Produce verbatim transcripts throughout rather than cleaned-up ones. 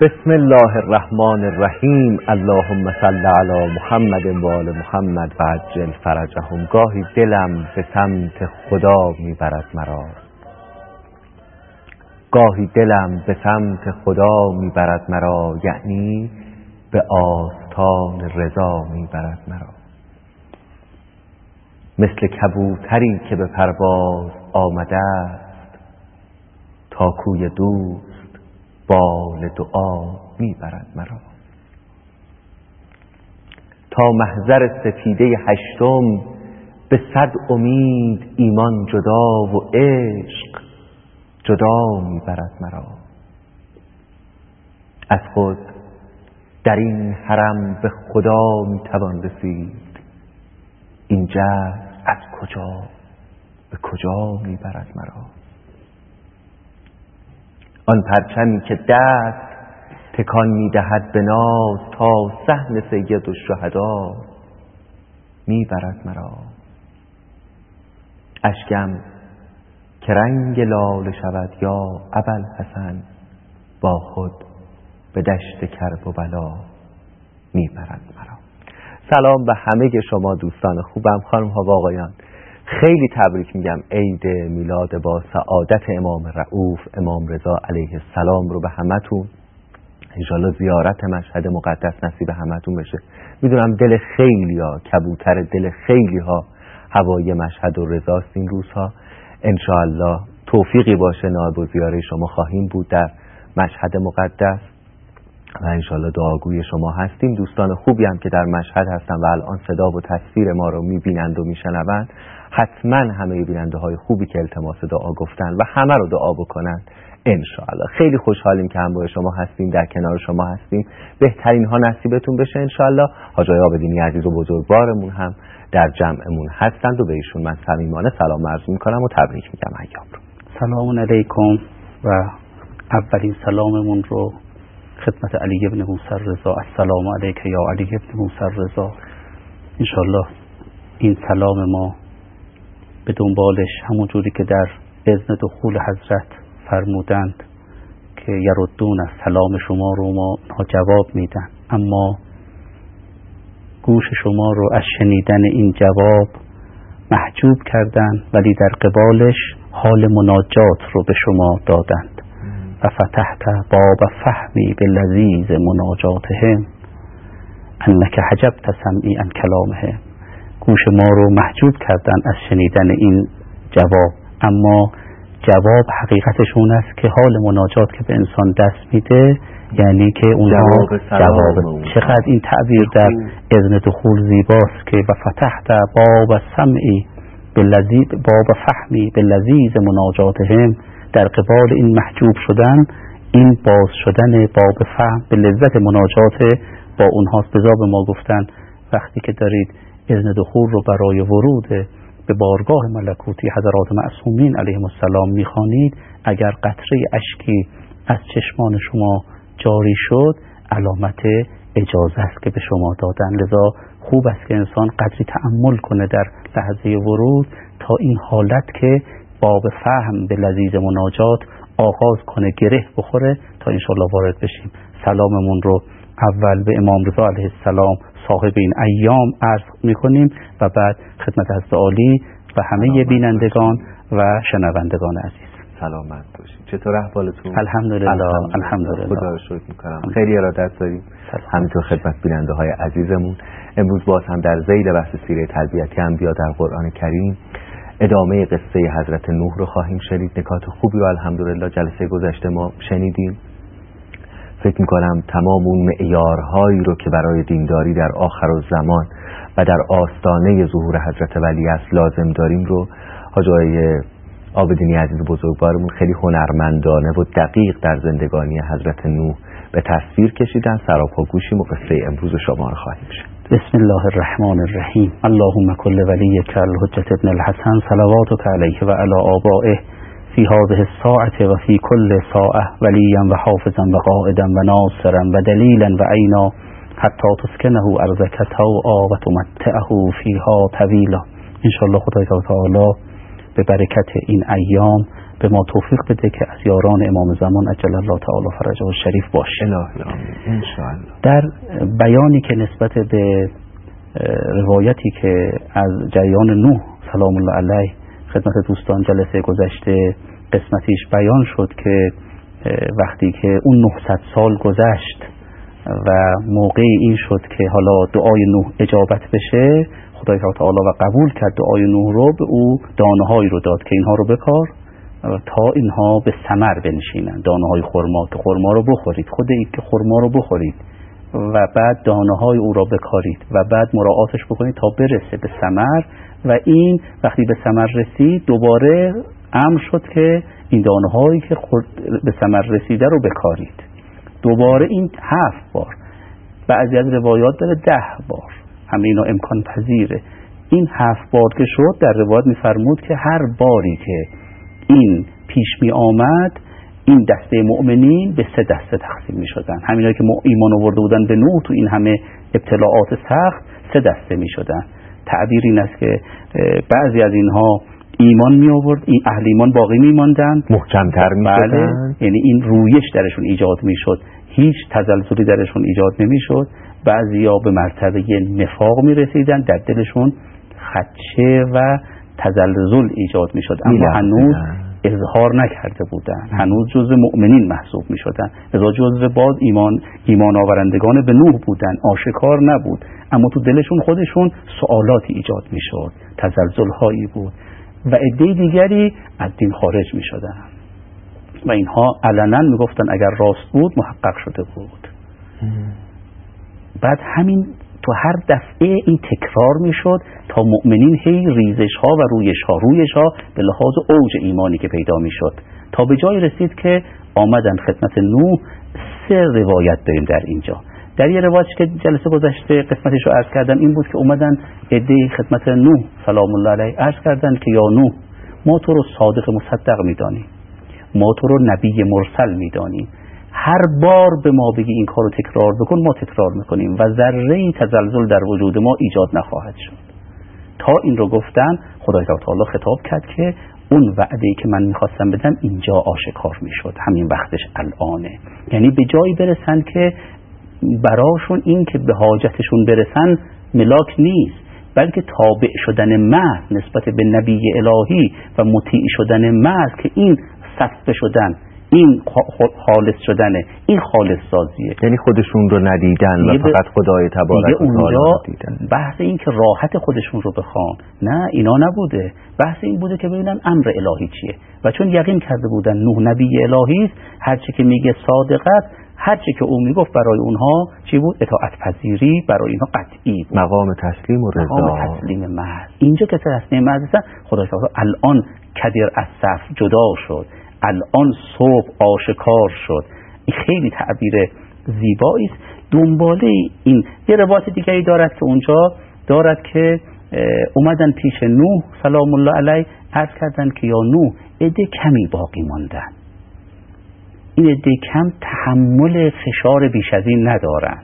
بسم الله الرحمن الرحیم. اللهم صل علی محمد و آل محمد و عجل فرجهم. گاهی دلم به سمت خدا میبرد مرا، گاهی دلم به سمت خدا میبرد مرا، یعنی به آستان رضا میبرد مرا. مثل کبوتری که به پرواز آمده است، تا کوی دوست بال دعا میبرد مرا. تا محضر سفیده هشتم به صد امید ایمان جدا و عشق جدا میبرد مرا. از خود در این حرم به خدا میتوان رسید، این جذب از کجا به کجا میبرد مرا. آن پرچمی که دست تکان میدهد به ناز، تا صحن سید الشهدا میبرد مرا. اشکم که رنگ لاله شود یا ابوالحسن، با خود به دشت کرب و بلا میبرد مرا. سلام به همه شما دوستان خوبم، خانم ها و آقایان. خیلی تبریک میگم عید میلاد با سعادت امام رؤوف امام رضا علیه السلام رو به همتون. انشالله زیارت مشهد مقدس نصیب همتون بشه. میدونم دل خیلی ها، کبوتر دل خیلی ها هوای مشهد و رضاست این روزها. انشالله توفیقی باشه، نائب و زیاره شما خواهیم بود در مشهد مقدس و انشالله دعاگوی شما هستیم. دوستان خوبی هم که در مشهد هستن و الان صدا و تصویر ما رو میبینند و میشنوند، حتما همه بیننده های خوبی که التماس دعا گفتن و همه رو دعا بکنن انشالله. خیلی خوشحالیم که همراه شما هستیم، در کنار شما هستیم. بهترین ها نصیبتون بشه انشالله. حاج آقای عابدینی عزیز و بزرگوارمون هم در جمعمون هستند و به ایشون من صمیمانه سلام عرض میکنم و تبریک میگم ایام رو. سلام علیکم و اولین سلاممون رو خدمت علی ابن موسی رضا. السلام علیک یا علی ابن موسی رضا. انشالله این سلام ما به دنبالش همون جوری که در اذن دخول حضرت فرمودند که یردون از سلام شما رو ما جواب میدن، اما گوش شما رو از شنیدن این جواب محجوب کردن، ولی در قبالش حال مناجات رو به شما دادند. و فتحت باب فهمی به لذیذ مناجاتهم انک حجبت سمعی عن کلامهم. گوش ما رو محجوب کردن از شنیدن این جواب، اما جواب حقیقتش اون است که حال مناجات که به انسان دست میده، یعنی که اونها جواب. چقدر این تعبیر در اذن دخول زیباست که و فتحت باب سمعی بالذی باب فهمی باللذیذ مناجاتهم. در قبال این محجوب شدن، این باز شدن باب فهم به لذت مناجات با اونهاست. بذا به ما گفتن وقتی که دارید اذن دخول رو برای ورود به بارگاه ملکوتی حضرات معصومین علیهم السلام میخوانید، اگر قطره اشکی از چشمان شما جاری شد، علامت اجازه است که به شما دادن. لذا خوب است که انسان قدری تأمل کنه در لحظه ورود تا این حالت که باب فهم به لذیذ مناجات آغاز کنه، گره بخوره تا انشالله وارد بشیم. سلاممون رو اول به امام رضا علیه السلام صاحب این ایام عرض میکنیم و بعد خدمت حضرت عالی و همه بینندگان و شنوندگان عزیز. سلامت باشید. چطور احوالتون؟ الحمدلله الحمدلله. خدا رو شکر میکنم. خیلی ارادت داریم. همینطور خدمت بیننده های عزیزمون. امروز باز هم در ذیل بحث سیره تربیتی انبیا در قرآن کریم ادامه قصه حضرت نوح رو خواهیم شنید. نکات خوبی رو الحمدلله جلسه گذشته ما شنیدیم. فکر میکنم تمام اون معیارهایی رو که برای دینداری در آخرالزمان و در آستانه ظهور حضرت ولیعصر لازم داریم رو حاج آقای عابدینی عزیز بزرگوارمون خیلی هنرمندانه و دقیق در زندگانی حضرت نوح به تصویر کشیدن. سراپا گوشیم و قصه امروز شما رو خواهیم شنید. بسم الله الرحمن الرحیم. اللهم کل ولیک الحجة ابن الحسن صلواتک علیه و علی آبائه فی هذه الساعة و فی کل ساعة ولیا و حافظا و قائدا و ناصرا و دلیلا و عینا حتی تسکنه ارضک طوعا و تمتعه فیها طویلا. انشاءالله خدای تعالی به برکت این ایام به ما توفیق بده که از یاران امام زمان عجل الله تعالی فرجه الشریف باشیم. ان شاء الله. در بیانی که نسبت به روایتی که از جریان نوح سلام الله علیه خدمت دوستان جلسه گذشته قسمتیش بیان شد که وقتی که اون نهصد سال گذشت و موقع این شد که حالا دعای نوح اجابت بشه، خدای تعالی و قبول کرد دعای نوح رو، به او دانه‌هایی رو داد که اینها رو بکار تا اینها به ثمر بنشینن، دانه‌های خرما که خرما رو بخورید، خود این که خرما رو بخورید و بعد دانه‌های او را بکارید و بعد مراعاتش بکنید تا برسه به ثمر و این وقتی به ثمر رسید دوباره امر شد که این دانه‌هایی که به ثمر رسیده رو بکارید. دوباره این هفت بار، بعضی از روایات داره ده بار، همه اینا امکان پذیره. این هفت بار که شد در روایت می‌فرمود که هر باری که این پیش می آمد این دسته مؤمنین به سه دسته تقسیم می شدن. همینایی که ایمان آورده بودن به نوح تو این همه ابتلاعات سخت سه دسته می شدن. تعبیر این است که بعضی از اینها ایمان می آورد، این اهل ایمان باقی می ماندن، محکم‌تر می شدن. بله، یعنی این رویش درشون ایجاد می شد، هیچ تزلزلی درشون ایجاد نمی شد. بعضیا به مرتبه نفاق می رسیدن، در دلشون خدشه و تزلزل ایجاد می شد، اما هنوز اظهار نکرده بودن، هنوز جزء مؤمنین محسوب می شدن، لذا جزء باز ایمان ایمان آورندگان به نوح بودن، آشکار نبود، اما تو دلشون خودشون سوالاتی ایجاد می شد، تزلزل هایی بود و عده دیگری از دین خارج می شدن و اینها علنا می گفتن اگر راست بود محقق شده بود. بعد همین تو هر دفعه این تکرار می شد تا مؤمنین هی ریزش ها و رویش ها رویش ها به لحاظ اوج ایمانی که پیدا می شد تا به جای رسید که آمدن خدمت نوح. سه روایت داریم در اینجا. در یه روایت که جلسه گذشته قسمتش رو عرض کردم این بود که اومدن عده‌ای خدمت نوح سلام الله علیه عرض کردن که یا نوح ما تو رو صادق مصدق می دانیم، ما تو رو نبی مرسل می دانیم، هر بار به ما بگی این کارو تکرار بکن ما تکرار میکنیم و ذره‌ای تزلزل در وجود ما ایجاد نخواهد شد. تا این رو گفتن خدای تعالی خطاب کرد که اون وعده‌ای که من میخواستم بدم اینجا آشکار میشد، همین وقتش الانه. یعنی به جایی برسن که براشون این که به حاجتشون برسن ملاک نیست، بلکه تابع شدن محض نسبت به نبی الهی و مطیع شدن محض که این صفه شدن، این خالص شدنه، این خالص سازیه. یعنی خودشون رو ندیدن و فقط خدای تبارک و تعالی رو دیدن. بحث این که راحت خودشون رو بخوان، نه اینا نبوده. بحث این بوده که ببینن امر الهی چیه و چون یقین کرده بودن نوح نبی الهی است، هر چی که میگه صادقت، هر چی که او میگفت برای اونها چی بود؟ اطاعت پذیری برای اینها قطعی بود. مقام تسلیم و رضا، مقام تسلیم محض. اینجا که تسلیم محض هستن خدای تعالی الان کدر از صف جدا شد، الان صبح آشکار شد. این خیلی تعبیر زیبایی است. دنباله این یه روایت دیگری دارد که اونجا دارد که اومدن پیش نوح سلام الله علیه عرض کردن که یا نوح عده کمی باقی ماندن، این عده کم تحمل فشار بیش از این ندارن،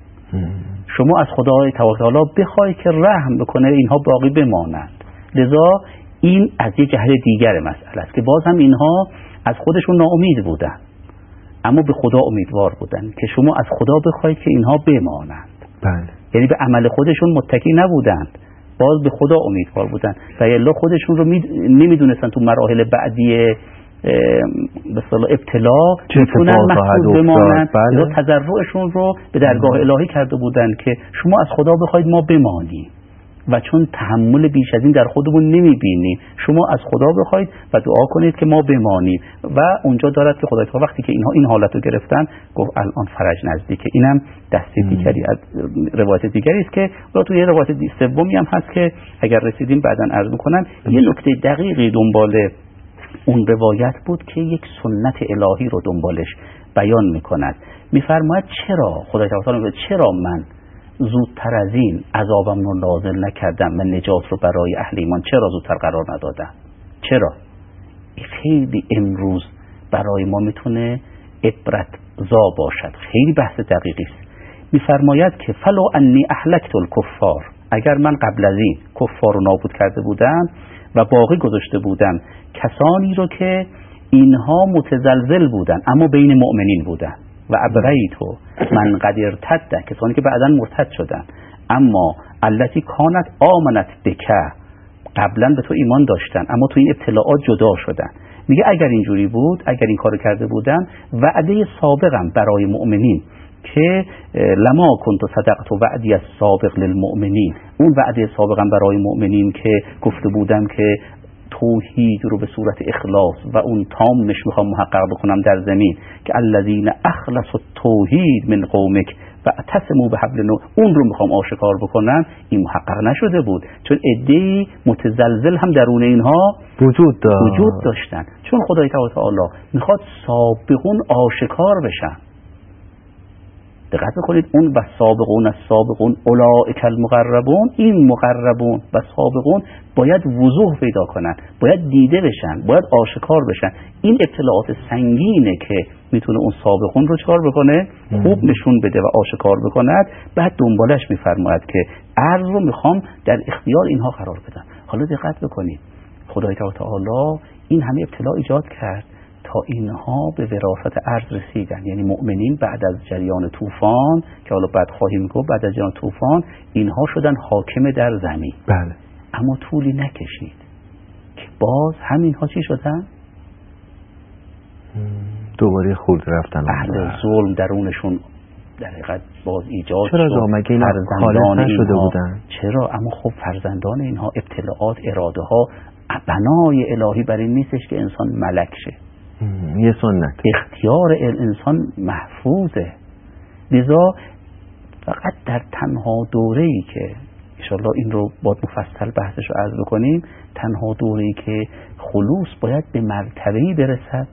شما از خدای تعالی بخوای که رحم بکنه اینها باقی بمانند. لذا این از یه جهت دیگر مسئله است که باز هم اینها از خودشون ناامید بودن اما به خدا امیدوار بودن که شما از خدا بخواید که اینها بمانند. بله. یعنی به عمل خودشون متکی نبودند، باز به خدا امیدوار بودن و الا خودشون رو نمیدونستن تو مراحل بعدی به اصطلاح ابتلا چطورن محفوظ بمانند. بله. تضرعشون رو به درگاه الهی کرده بودن که شما از خدا بخواید ما بمانیم و چون تحمل بیش از این در خودمون نمیبینیم شما از خدا بخواید و دعا کنید که ما بمانیم. و اونجا دارد که خدای تعالی وقتی که اینها این حالت رو گرفتن گفت الان فرج نزدیکه. اینم دسته دیگری از روایت دیگری است که توی یه روایت سومی هم هست که اگر رسیدیم بعداً عرض می‌کنم. یه نکته دقیقی دنبال اون روایت بود که یک سنت الهی رو دنبالش بیان می‌کند. می‌فرماید چرا خدای تعالی میگه چرا من زودتر از این عذابم رو نازل نکردم و نجات رو برای اهل ایمان چرا زودتر قرار ندادم؟ چرا؟ خیلی امروز برای ما میتونه عبرت زا باشد. خیلی بحث دقیقی است. میفرماید که فلو انی اهلکت الکفار، اگر من قبل از این کفار رو نابود کرده بودم و باقی گذاشته بودم کسانی رو که اینها متزلزل بودن اما بین مؤمنین بودن. و ابریتو من قد ارتد، کسانی که بعداً مرتد شدن، اما التی کانت آمنت بکه، قبلا به تو ایمان داشتن اما تو این ابتلاعات جدا شدن. میگه اگر اینجوری بود، اگر این کارو کرده بودن، وعده سابقم برای مؤمنین که لما کنت صدقت وعدی السابق للمؤمنین، اون وعده سابقم برای مؤمنین که گفته بودم که توحید رو به صورت اخلاص و اون تامش میخوام محقق بکنم در زمین، که الذین اخلصوا التوحید من قومک و اعتصموا بحبل الله، اون رو میخوام آشکار بکنم. این محقق نشده بود، چون عده‌ای متزلزل هم درون اینها وجود داشت وجود داشتن، چون خدای تعالی میخواد سابقون آشکار بشن. دقت بکنید، اون و سابقون السابقون اولئک المقربون، این مقربون و سابقون باید وضوح پیدا کنن، باید دیده بشن، باید آشکار بشن. این اطلاعات سنگینه که میتونه اون سابقون رو چکار بکنه، خوب نشون بده و آشکار بکند. بعد دنبالش میفرماید که عرض رو میخوام در اختیار اینها قرار بدم. حالا دقت بکنید، خدای تعالی این همه ابتلا ایجاد کرد تا اینها به وراثت ارض رسیدن. یعنی مؤمنین بعد از جریان طوفان که حالا بعد خواهیم گفت، بعد از جریان طوفان اینها شدن حاکم در زمین. بله. اما طولی نکشید که باز همینها چی شدن؟ دوباره خورد رفتن. اهل ظلم درونشون در حقیقت باز ایجاد شد. چرا مگه اینا خالص نشده بودن؟ چرا؟ اما خب فرزندان اینها ابتلاعات، اراده ها، بنای الهی بر این نیستش که انسان ملک شه. یه سنت. اختیار انسان محفوظه. لذا فقط در تنها دوره‌ای که انشالله این رو باید مفصل بحثش رو عرض بکنیم، تنها دوره‌ای که خلوص باید به مرتبه‌ای برسد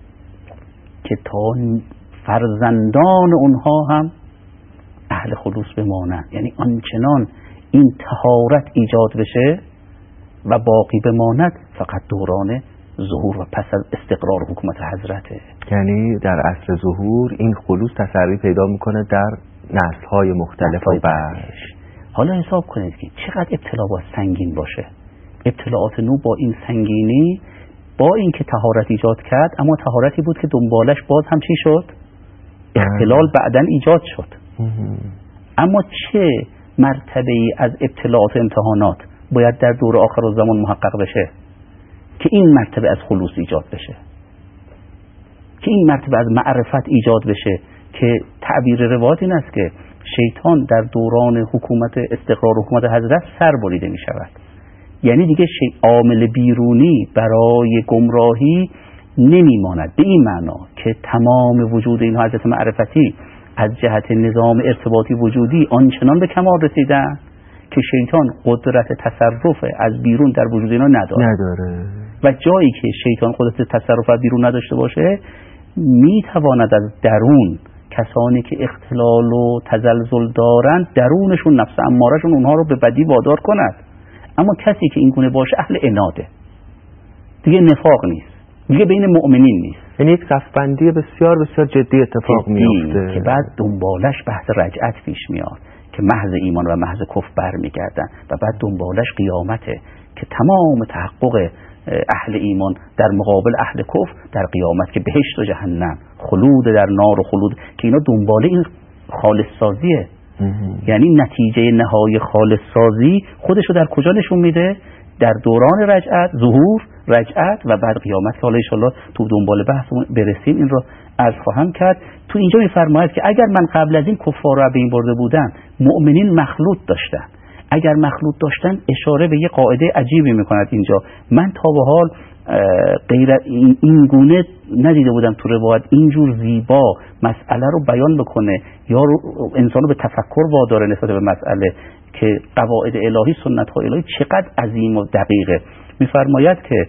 که تا فرزندان اونها هم اهل خلوص بمانند. یعنی آنچنان این طهارت ایجاد بشه و باقی بماند فقط دوران ظهور و پس از استقرار حکومت حضرته. یعنی در عصر ظهور این خلوص تسری پیدا میکنه در نسل‌های مختلف و بعدش. حالا حساب کنید که چقدر ابتلا با سنگین باشه. ابتلاعات نو با این سنگینی، با این که طهارت ایجاد کرد، اما طهارتی بود که دنبالش باز هم چی شد؟ اختلال بعدن ایجاد شد. اما چه مرتبه‌ای از ابتلاعات و امتحانات باید در دور آخر الزمان محقق بشه که این مرتبه از خلوص ایجاد بشه، که این مرتبه از معرفت ایجاد بشه، که تعبیر روایت این است که شیطان در دوران حکومت استقرار حکومت حضرت سر بریده می شود. یعنی دیگه عامل بیرونی برای گمراهی نمی ماند، به این معنا که تمام وجود این حضرت معرفتی از جهت نظام ارتباطی وجودی آنچنان به کمال رسیدن که شیطان قدرت تصرف از بیرون در وجود اینا نداره. نداره. و جایی که شیطان قدرت تصرف از بیرون نداشته باشه، می تواند از درون کسانی که اختلال و تزلزل دارند درونشون، نفس امارشون اونها رو به بدی وادار کند. اما کسی که این گونه باشه اهل عناده، دیگه نفاق نیست، دیگه بین مؤمنین نیست. یعنی یک صفبندی بسیار بسیار جدی اتفاق میفته که بعد دنبالش بحث رجعت پیش میاد که محض ایمان و محض کفر برمیگردن، و بعد دنبالش قیامته که تمام تحقق اهل ایمان در مقابل اهل کفر در قیامت، که بهشت و جهنم، خلود در نار و خلود، که اینا دنباله این خالص سازیه. یعنی نتیجه نهایی خالص سازی خودشو در کجا نشون میده؟ در دوران رجعت، ظهور رجعت و بعد قیامت، که حالا انشالله تو دنبال بحثمون برسیم این رو عرض خواهم کرد. تو اینجا میفرماید که اگر من قبل از این کفار رو بین برده بودم، مؤمنین مخلوط داشتن. اگر مخلوط داشتن، اشاره به یه قاعده عجیبی میکند اینجا. من تا به حال غیر این گونه ندیده بودم تو روایت اینجور زیبا مسئله رو بیان بکنه یا انسان رو به تفکر واداره نسبت به مسئله، که قواعد الهی، سنت های الهی چقدر عظیم و دقیقه. میفرماید که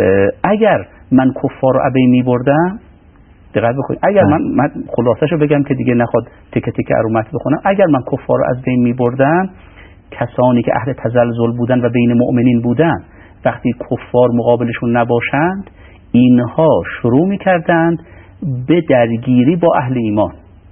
اگر من کفار رو ابی میبردم، دقت بکنید، اگر من, من خلاصه‌شو بگم که دیگه نخواد تکه تکه رو متن بخونم، اگر من کفار رو از بین میبردم، کسانی که اهل تزلزل بودن و بین مؤمنین بودن، وقتی کفار مقابلشون نباشند، اینها شروع میکردند به درگیری با اهل ایمان.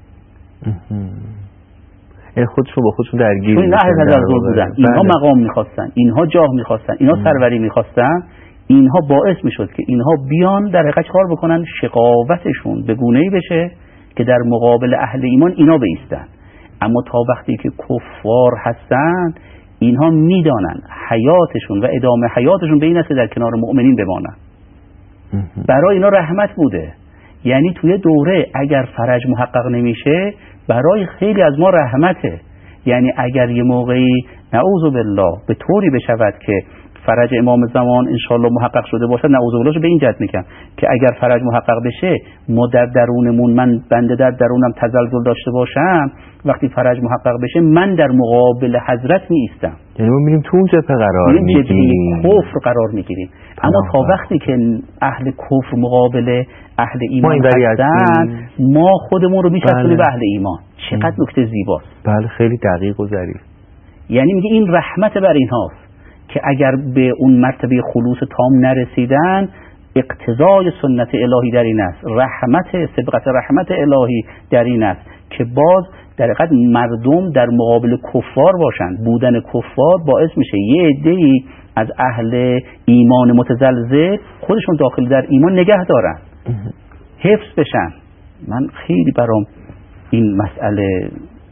یعنی خودشون با خودشون درگیری، اینا اهل تزلزل بودن، اینها مقام میخواستن، اینها جاه میخواستن، اینها سروری میخواستن. اینها باعث میشد که اینها بیان در حقیقت کار بکنن شقاوتشون به گونه‌ای بشه که در مقابل اهل ایمان اینا بایستن. اما تا وقتی که کفار هستن اینها میدانن حیاتشون و ادامه حیاتشون به این است در کنار مؤمنین بمانن. برای اینا رحمت بوده. یعنی توی دوره اگر فرج محقق نمیشه برای خیلی از ما رحمته. یعنی اگر یه موقعی نعوذ بالله به طوری بشود که فرج امام زمان انشالله محقق شده باشد، نعوذ بالله به این جهت میگم که اگر فرج محقق بشه ما در درونمون، من بنده در درونم تزلزل داشته باشم، وقتی فرج محقق بشه من در مقابل حضرت میایستم. یعنی ما میریم تو اون جبهه قرار میگیریم، کفر قرار میگیریم. اما تا وقتی که اهل کفر مقابل اهل ایمان هستن ما خودمون رو میچسبونیم بله. به اهل ایمان. چقدر نکته زیباست. بله خیلی دقیق و ظریف. یعنی میگه این رحمت بر اینهاست که اگر به اون مرتبه خلوص تام نرسیدن اقتضای سنت الهی در این است، رحمت سبقت رحمت الهی در این است که باز در حقیقت مردم در مقابل کفار باشند. بودن کفار باعث میشه یه عده‌ای از اهل ایمان متزلزل خودشون داخل در ایمان نگه دارن، حفظ بشن. من خیلی برام این مسئله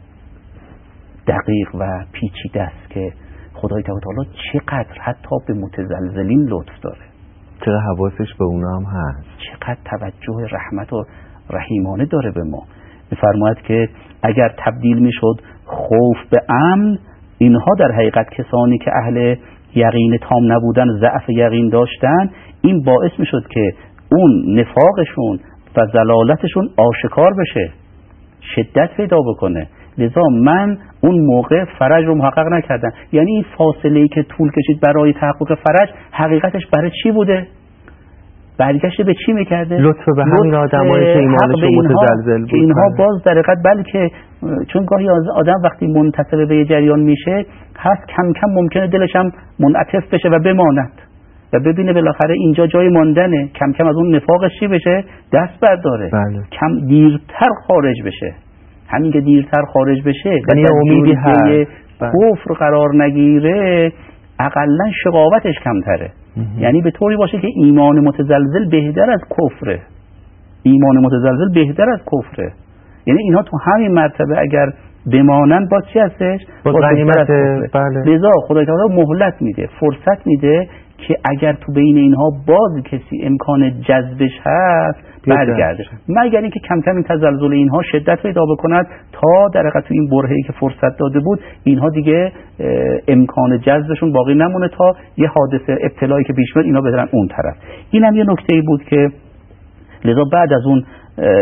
دقیق و پیچیده است که خدای تعالی چقدر حتی به متزلزلین لطف داره، چقدر حواسش به اونا هم هست، چقدر توجه رحمت و رحیمانه داره به ما. میفرماید که اگر تبدیل میشد خوف به امن، اینها در حقیقت کسانی که اهل یقین تام نبودن، ضعف یقین داشتن، این باعث میشد که اون نفاقشون و ضلالتشون آشکار بشه، شدت پیدا بکنه. لذا من اون موقع فرج رو محقق نکردم. یعنی این فاصله‌ای که طول کشید برای تحقق فرج حقیقتش برای چی بوده؟ برگشت به چی میکرده؟ لطف به همین آدمایی که ایمانشون متزلزل بود. اینها باز در حقیقت بلکه چون گاهی آدم وقتی منتسب به یه جریان میشه هست کم کم ممکنه دلش هم منعطف بشه و بماند و ببینه بالاخره اینجا جای ماندنه، کم کم از اون نفاقش چی بشه؟ دست برداره. بله. کم دیرتر خارج بشه. همین که دیرتر خارج بشه یعنی امیدی هست کفر قرار نگیره، اقلا شقاوتش کمتره. یعنی به طوری باشه که ایمان متزلزل بهتر از کفره، ایمان متزلزل بهتر از کفره. یعنی اینها تو همین مرتبه اگر بمانن با چی هستش؟ با غنیمت. بله. لذا خدای تعالی مهلت میده، فرصت میده که اگر تو بین اینها باز کسی امکان جذبش هست برگرده، مگر اینکه کم کم این تزلزل اینها شدت پیدا بکند تا در حقیقت تو این برهه‌ای که فرصت داده بود اینها دیگه امکان جذبشون باقی نمونه تا یه حادثه ابتلایی که پیش میاد اینا برن اون طرف. اینم یه نکته‌ای بود که لذا بعد از اون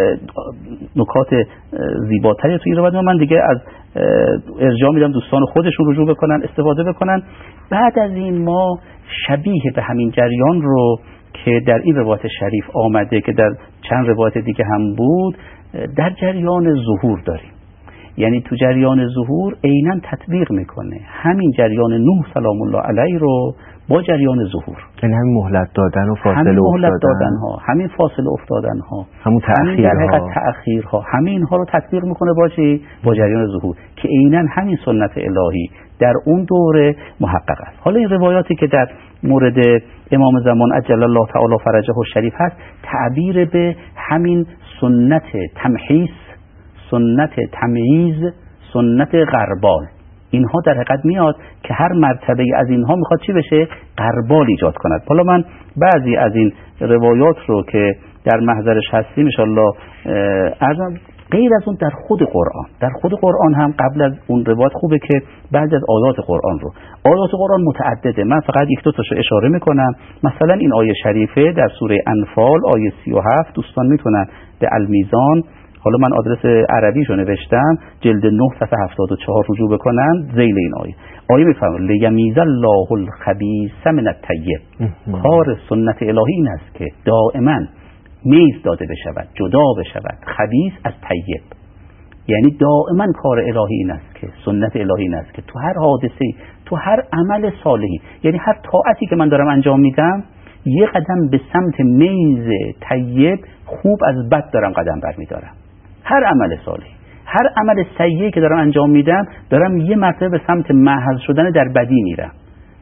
نکات زیباتری توی روایت من دیگه از ارجاع میدم دوستان خودشون رجوع بکنن، استفاده بکنن. بعد از این ما شبیه به همین جریان رو که در این روایت شریف آمده که در چند روایت دیگه هم بود در جریان ظهور داریم. یعنی تو جریان ظهور عیناً تطبیق میکنه همین جریان نوح سلام الله علیه رو با جریان ظهور. یعنی همین مهلت دادن و فاصله همین مهلت افتادن دادن ها، همین فاصله افتادن ها، همون تأخیرها، تأخیرها، همین ها رو تطبیق میکنه با چی؟ با جریان ظهور که عیناً همین سنت الهی در اون دوره محقق است. حالا این روایاتی که در مورد امام زمان عجل الله تعالی فرجه الشریف هست تعبیر به همین سنت تمحیص، سنت تمییز، سنت غربال، اینها در حقیقت میاد که هر مرتبه از اینها میخواد چی بشه؟ غربال ایجاد کند. حالا من بعضی از این روایات رو که در محضرش هستیم ان شاء الله ارزم، غیر از اون در خود قرآن، در خود قرآن هم قبل از اون روایت خوبه که بعضی از آیات قرآن رو، آیات قرآن متعدده، من فقط یک دو تاشو اشاره میکنم. مثلا این آیه شریفه در سوره انفال آیه سی و هفت، دوستان میتونن به المیزان، حالا من آدرس عربیشو نوشتم، جلد نه صفحه هفتاد و چهار رجوع بکنن. ذیل این آیه آیه میفرماید لیمیز الله الخبیث من الطیب، کار سنت الهی این است که دائما میز داده بشود، جدا بشود خبیث از طیب. یعنی دائما کار الهی این است که سنت الهی این است که تو هر حادثه، تو هر عمل صالحی، یعنی هر طاعتی که من دارم انجام میدم یه قدم به سمت میز طیب خوب از بد دارم قدم برمیدارم. هر عمل صالحی، هر عمل سیئی که دارم انجام میدم دارم یه مرتبه به سمت محض شدن در بدی میرم.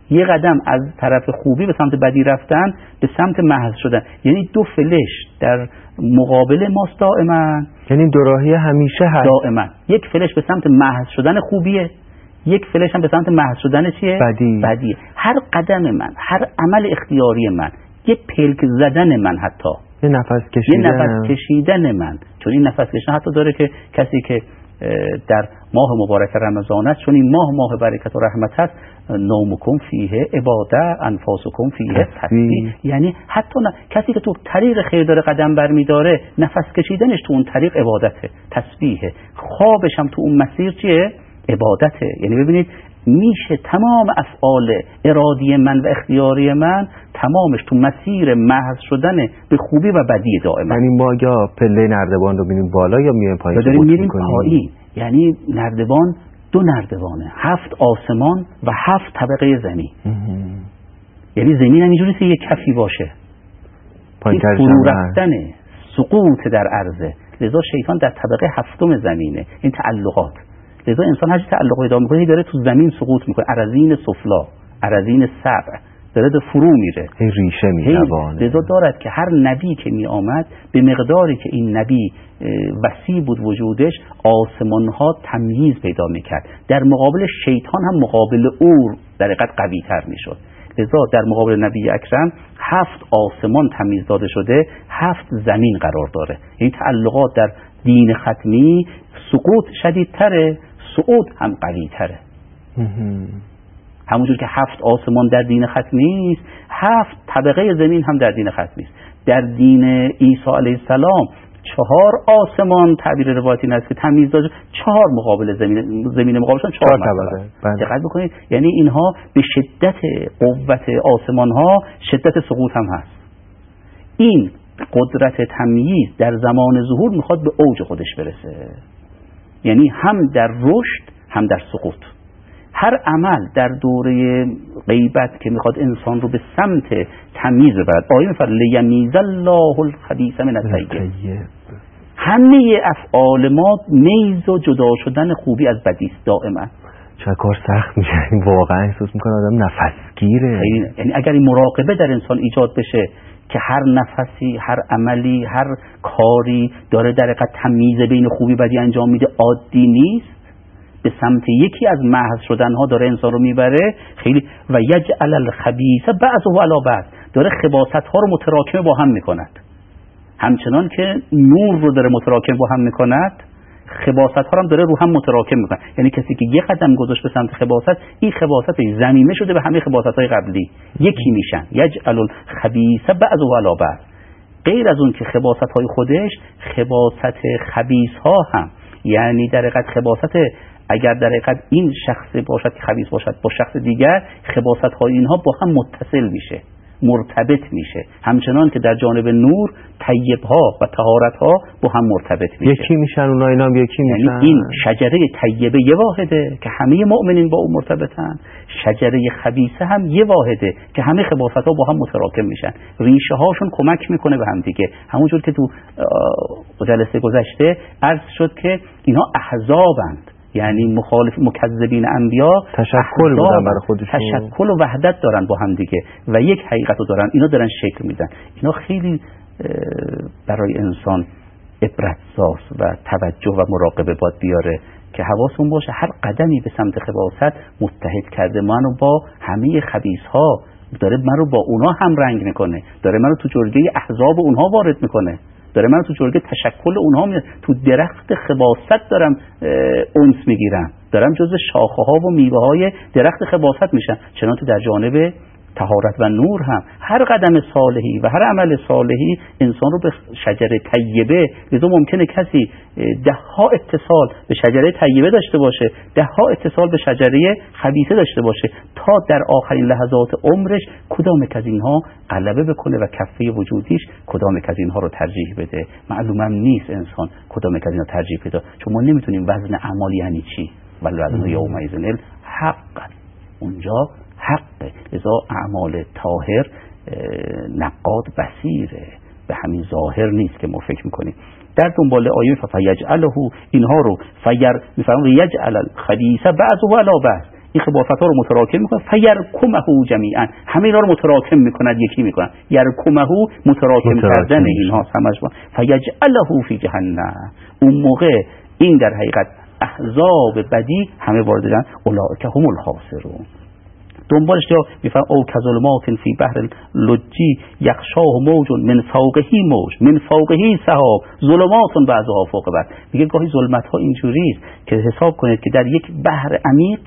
یه قدم از طرف خوبی به سمت بدی رفتن به سمت محض شدن. یعنی دو فلش در مقابل ماست دائما، یعنی دو راهی همیشه هست دائما. یک فلش به سمت محض شدن خوبیه، یک فلش هم به سمت محض شدن چیه؟ بدی. بدیه. هر قدم من، هر عمل اختیاری من، یه پلک زدن من، حتی یه نفس کشیدن، یه نفس کشیدن من، چون این نفس کشیدن حتی داره که کسی که در ماه مبارک رمضان است، چون این ماه ماه برکت و رحمت است، نومکم فیه عباده انفاسکم فیه تسبیح. یعنی حتی نه، کسی که تو طریق خیر داره قدم برمیداره، نفس کشیدنش تو اون طریق عبادته، تسبیحه. خوابش هم تو اون مسیر چیه؟ عبادته. یعنی ببینید میشه تمام افعال ارادی من و اختیاری من تمامش تو مسیر محض شدن به خوبی و بدی دائما. یعنی ما یا پله نردبان رو میریم بالا یا میایم پایین، داریم میریم پایین. یعنی نردبان دو نردبانه، هفت آسمان و هفت طبقه زمین. یعنی زمین هم اینجوری که یک کفی باشه، این فرو رفتنه، سقوط در عرضه. لذا شیطان در طبقه هفتم زمینه، این تعلقات. لذا انسان هرچی تعلق پیدا میکنه داره تو زمین سقوط میکنه، اراضین سفلا، اراضین سبع، داره در فرو میره، هی ریشه میدوانه. لذا دارد که هر نبی که می آمد به مقداری که این نبی وسیع بود وجودش، آسمان ها تمییز پیدا میکرد. در مقابل شیطان هم مقابل او در حقیقت قوی تر میشد. لذا در مقابل نبی اکرم هفت آسمان تمیز داده شده، هفت زمین قرار داره. این تعلقات در دین ختمی سقوط شدیدتره، صعود هم قوی تره. همونجور که هفت آسمان در دین ختمی است، هفت طبقه زمین هم در دین ختمی است. در دین عیسی علیه السلام چهار آسمان، تعبیر روایتی این است که تمیز داده، چهار مقابل زمین، زمین مقابلشون چهار طبقه. دقت بکنید، یعنی اینها به شدت قوت آسمان ها شدت سقوط هم هست. این قدرت تمییز در زمان ظهور میخواد به اوج خودش برسه، یعنی هم در رشد هم در سقوط. هر عمل در دوره غیبت که میخواد انسان رو به سمت تمییز ببرد، آیه میفرماید لیمیز الله الخبیث من الطیب. همه افعال ما میز و جدا شدن خوبی از بدی است دائما. چه کار سخت میشه، واقعا احساس میکنه آدم نفسگیره. یعنی اگر این مراقبه در انسان ایجاد بشه که هر نفسی، هر عملی، هر کاری داره در حقیقت تمییز بین خوبی بدی انجام میده، عادی نیست، به سمت یکی از محض شدنها داره انسان رو میبره. خیلی و یجعل الخبیث بعضه علی بعض، داره خباثت ها رو متراکم با هم میکند. همچنان که نور رو داره متراکم با هم میکند، خباثت ها هم داره رو هم متراکم میکنه. یعنی کسی که یک قدم گذاشت به سمت خباثت، این خباثت زمینه شده به همه خباثت های قبلی، یکی میشن. یجعل الخبیث بعضه علی بعض. غیر از اون که خباثت های خودش، خباثت خبیث ها هم، یعنی در حقیقت خباثت، اگر در حقیقت این شخص باشد که خبیث باشد با شخص دیگر، خباثت های اینها با هم متصل میشه، مرتبط میشه. همچنان که در جانب نور طیب ها و طهارت ها با هم مرتبط میشه، یکی میشن. اونا اینا هم یکی میشن. یعنی این شجره طیبه یه واحده که همه مؤمنین با اون مرتبطن، شجره خبیثه هم یه واحده که همه خباثت ها با هم متراکم میشن، ریشه هاشون کمک میکنه به هم دیگه. همونجور که تو جلسه گذشته عرض شد که اینها احزابند، یعنی مخالف مکذبین انبیا تشکل بودن برای خودشون، تشکل و وحدت دارن با هم دیگه و یک حقیقت رو دارن، اینا دارن شکل میدن. اینا خیلی برای انسان عبرت‌ساز و توجه و مراقبه باید بیاره که حواسمون باشه هر قدمی به سمت خباثت متحد کرده منو با همه خبیث‌ها، داره منو با اونها هم رنگ میکنه، داره منو تو جرگه احزاب اونها وارد میکنه، داره من تو جرگه تشکل اونها میاد، تو درخت خباثت دارم انس میگیرم، دارم جزء شاخه ها و میوه های درخت خباثت میشن. چنانچه در جانب طهارت و نور هم هر قدم صالحی و هر عمل صالحی انسان رو به شجره طیبه، لذا ممکنه کسی ده ها اتصال به شجره طیبه داشته باشه، ده ها اتصال به شجره خبیثه داشته باشه، تا در آخرین لحظات عمرش کدام از اینها غلبه بکنه و کفه وجودیش کدام از اینها رو ترجیح بده. معلومم نیست انسان کدام از اینها ترجیح بده، چون ما نمیتونیم وزن اعمال یعنی چی، ولی وزن یومئذ الحق، اونجا حق. لذا اعمال طاهر نقاد بصیره، به همین ظاهر نیست که ما فکر میکنیم. در دنبال آیه فیجعله، اینها رو فیر میفرمون یجعل الخبیث بعضه علی بعض، این خباثت ها رو متراکم میکنه، فیرکمه جمیعا، همه اینا رو متراکم میکند، یکی میکنن. یرکمه متراکم کردن اینها همش با فیجعله فی جهنم. اون موقع این در حقیقت احزاب بدی همه وارد جهنم، اولئک هم الخاسرون. دنبالش یا میفهم او کظلمات فی بحر لجی یغشاه موج من فوقه موج من فوقه سحاب ظلمات بعضها فوق بعض. میگه گاهی ظلمت ها اینجوری است که حساب کنید که در یک بحر عمیق،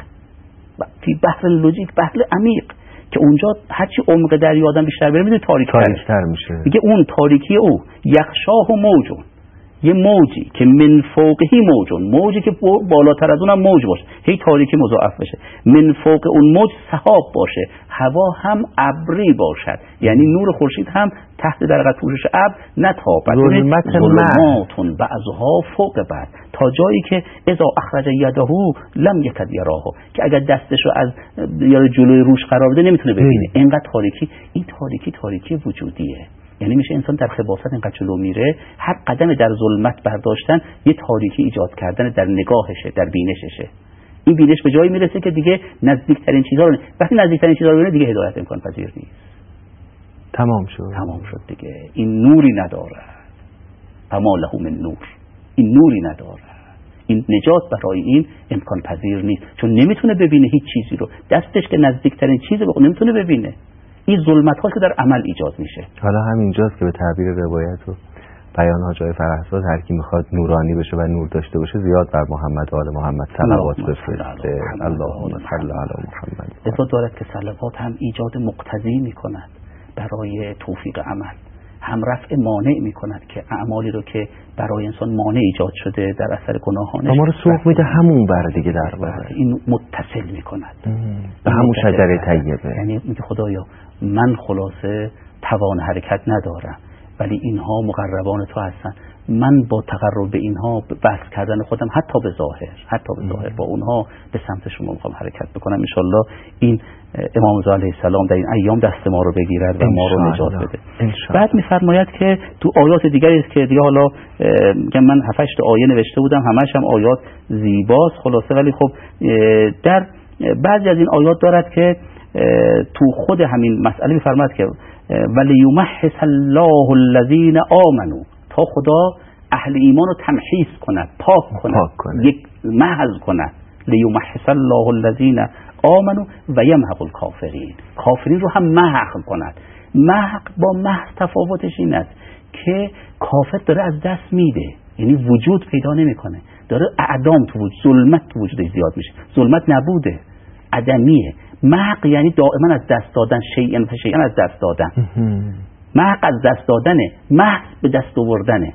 فی بحر لجی، بحر عمیق که اونجا هرچی عمق دریا آدم بیشتر بره میده تاریک‌تر میشه. میگه اون تاریکی او یغشاه موج، یه موجی که من فوقهی موجون، موجی که بالاتر از اونم موج باشه، هی تاریکی مضاعف بشه، من فوق اون موج سحاب باشه، هوا هم ابری باشد، یعنی نور خورشید هم تحت درقت پوشش ابر نتابد، ظلمات بعضها فوق بعض، تا جایی که اذا اخرج یده لم یکد یراه، که اگر دستش رو از یا جلوی روش قرار بده نمیتونه ببینه. اینقدر تاریکی، این تاریکی تاریکی وجودیه. یعنی میشه انسان در خباثت اینقدر جلو میره، هر قدم در ظلمت برداشتن یه تاریکی ایجاد کردن در نگاهشه، در بینششه. این بینش به جایی میرسه که دیگه نزدیکترین چیزا رو، وقتی نزدیکترین چیزا رو ببینه دیگه هدایت امکان پذیر نیست. تمام شد. تمام شد دیگه. این نوری نداره. فما له من نور. این نوری نداره. این نجات برای این امکان پذیر نیست، چون نمیتونه ببینه هیچ چیزی رو. دستش که نزدیکترین چیزی رو نمیتونه ببینه. این ظلمت ها که در عمل ایجاد میشه. حالا همینجاست که به تعبیر روایت و بیان حاج آقای فرهزاد هر کی میخواد نورانی بشه و نور داشته باشه زیاد بر محمد و آل محمد صلوات بفرسته. اللهم صل علی محمد. لذا دارد که صلوات هم ایجاد مقتضی میکند برای توفیق عمل، هم رفع مانع میکند که اعمالی رو که برای انسان مانع ایجاد شده در اثر گناهانش ما رو سوق میده همون بر دیگه در واقع این متصل میکند به همون شجره طیبه. یعنی میگه خدایا من خلاصه توان حرکت ندارم ولی اینها مقربان تو هستن، من با تقرب به اینها بحث کردن خودم حتی به ظاهر حتی به ظاهر با اونها به سمت شما میخوام حرکت بکنم. ان شاءالله این امام رضا علیه السلام در این ایام دست ما رو بگیرد و ما رو نجات بده. بعد میفرماید که تو آیات دیگری است که دیگه حالا من هفت هشت آیه نوشته بودم، همش هم آیات زیباست خلاصه، ولی خب در بعضی از این آیات دارد که تو خود همین مسئله میفرماید که ولیمحص الله الذین آمنوا، تا خدا اهل ایمان رو تمحیص کند، پاک کند، پاک کند. یک محض کند. لیمحص الله الذین آمنوا و یمحق الکافرین، کافرین رو هم محق کند. محق با محض تفاوتش این است که کافر داره از دست میده، یعنی وجود پیدا نمیکنه، داره اعدام تو وجود، ظلمت تو وجودش زیاد میشه، ظلمت نبوده، عدمیه. محق یعنی دائما از دست دادن، شیئا فشیئا از دست دادن. محق از دست دادنه، محض به دست آوردنه.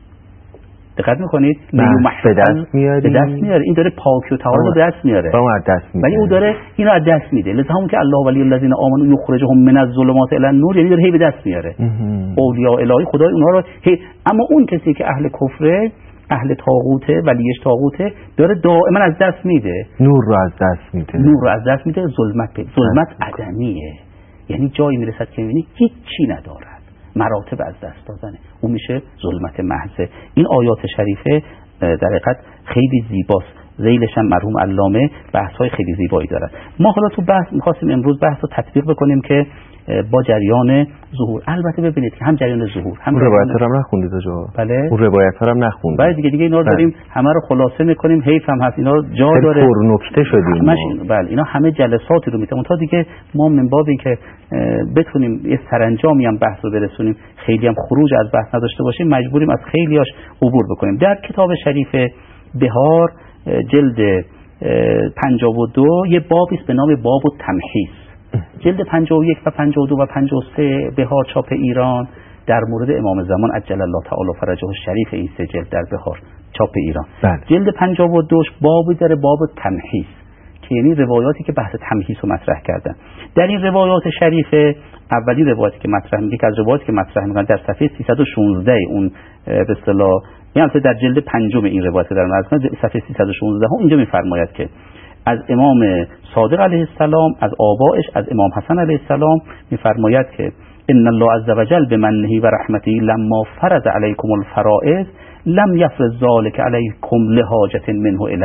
دقت میکنید؟ به دست میاره، به دست میاره. این داره پاکی و طهارت به دست میاره، ولی اون داره اینو از دست میده. لذا همون که الله ولی الذین آمنوا یخرجهم من الظلمات الی النور، یعنی داره هی به دست میاره. اولیاء الهی خدای اونها رو هی. اما اون کسی که اهل کفره، اهل طاغوته، ولیش طاغوته، داره دائما از دست میده، نور رو از دست میده، نور رو از دست میده. ظلمت پی. ظلمت عدمیه، یعنی جایی میرسد که میبینی هیچی ندارد، مراتب از دست دادنه، اون میشه ظلمت محض. این آیات شریفه در حقیقت خیلی زیباست، ذیلش هم مرحوم علامه بحث‌های خیلی زیبایی دارد. ما حالا تو بحث می‌خواستیم امروز بحث رو تطبیق بکنیم که با جریان ظهور، البته ببینید که هم جریان ظهور هم روایت ها هم نخوندید آجا. بله اون روایت ها هم نخوندید. بله دیگه دیگه اینا رو داریم همه رو خلاصه می‌کنیم، حیف هم هست اینا جا داره، پر نکته شدیم. بله اینا همه جلساتی رو میتونیم تا دیگه ما من بابی که بتونیم یه سرانجامی هم بحث رو برسونیم، خیلی هم خروج از بحث نداشته باشیم، مجبوریم از خیلیاش عبور بکنیم. در کتاب شریف بهار جلد پنجاه و دو یه بابی است به نام باب التمحیص. جلد پنجاه و یک و پنجاه و دو و پنجاه و سه بهار چاپ ایران در مورد امام زمان عجل الله تعالی فرجه الشریف، این سه جلد در بهار چاپ ایران. بله. جلد پنجاه و دو بابی داره باب التمحیص که یعنی روایاتی که بحث تمحیص رو مطرح کردن. در این روایات شریفه اولی روایتی که مطرح میگه که از روایاتی که مطرح میگن در صفحه سیصد و شانزده اون به اصطلاح یعنی در جلد پنجم این روایت در نظر صفحه سیصد و شانزده هم اینجا میفرماید که از امام صادق علیه السلام، از آبائش، از امام حسن علیه السلام میفرماید که ان الله عز وجل بمنه و رحمته لما فرض علیکم الفرائض لم یفرض ذلك علیکم لحاجت منه الی.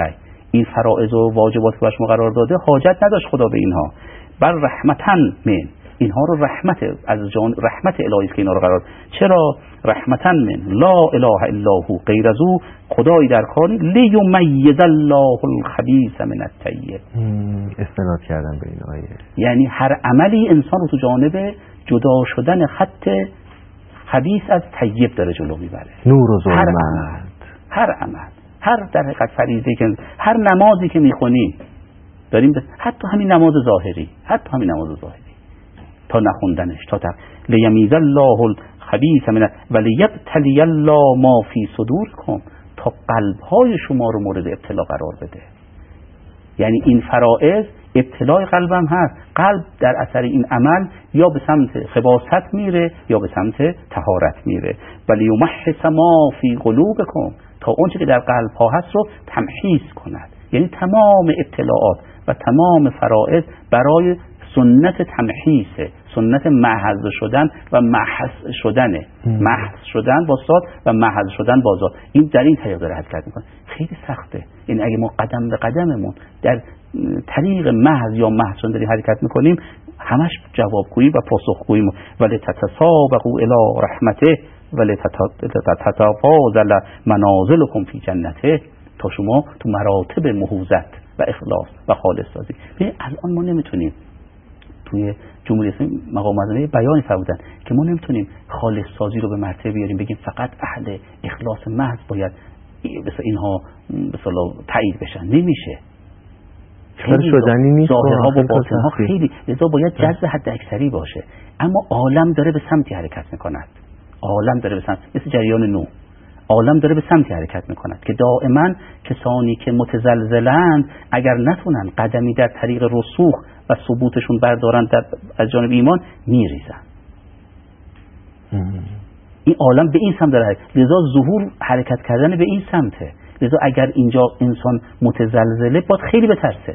این فرائض و واجبات که بر شما قرار داده حاجت نداشت خدا به اینها. بر رحمتن من، اینها رو رحمت از جان رحمت الهی است که اینا رو قرار. چرا رحمتن من لا اله الا هو، غیر از او خدایی در کاری لیمیز الله الخبیث من الطیب. استناد کردن به این آیه، یعنی هر عملی انسان رو تو جانب جدا شدن خط خبیث از طیب داره جلو میبره. نور و ظلمت، هر عمل هر عمل هر در حقیقت فریضه‌ای که هر نمازی که میخونی داریم، حتی همین نماز ظاهری حتی همین نماز ظاهری تا نخوندنش تا تا لیمیز الله الخبیث من ولیبتلی الله ما فی صدورکم، تا قلب‌های شما رو مورد ابتلا قرار بده. یعنی این فرائض ابتلای قلبم هست. قلب در اثر این عمل یا به سمت خباثت میره یا به سمت طهارت میره. ولیمحص ما فی قلوبکم، تا اونچه که در قلب ها هست رو تمحیص کند. یعنی تمام ابتلاعات و تمام فرائض برای سنت تمحیصه، سنت محض شدن و محض شدنه. محض شدن با صاد و محض شدن با ضاد. این در این طریق داره حرکت میکنه. خیلی سخته. این اگه ما قدم به قدممون در طریق محض یا محض شدن داریم حرکت میکنیم، همش جوابگویی و پاسخگویی. ولی تتسابقوا الی رحمته ولی تتفاضل منازلکم فی جنته، تا شما تو مراتب مهوزت و اخلاص و خالص سازی. ببین الان ما نمیتونیم توی جمهوری اسلامی مقام معظم بیان فرمودن که ما نمیتونیم خالص سازی رو به مرتبه بیاریم بگیم فقط اهل اخلاص محض باید مثلا اینها مثلا تایید بشن. نمیشه. خیلی شدنی نیست. ظاهرها و باطنها خیلی، لذا باید جذب حد اکثری باشه. اما عالم داره به سمتی حرکت میکند. عالم داره به سمت، مثل جریان نو، عالم داره به سمتی حرکت میکند که دائما کسانی که متزلزلند اگر نتونن قدمی در طریق رسوخ و ثبوتشون بردارن در از جانب ایمان میریزن. این عالم به این سمت داره، لذا ظهور حرکت کردن به این سمته. لذا اگر اینجا انسان متزلزله باید خیلی بترسه.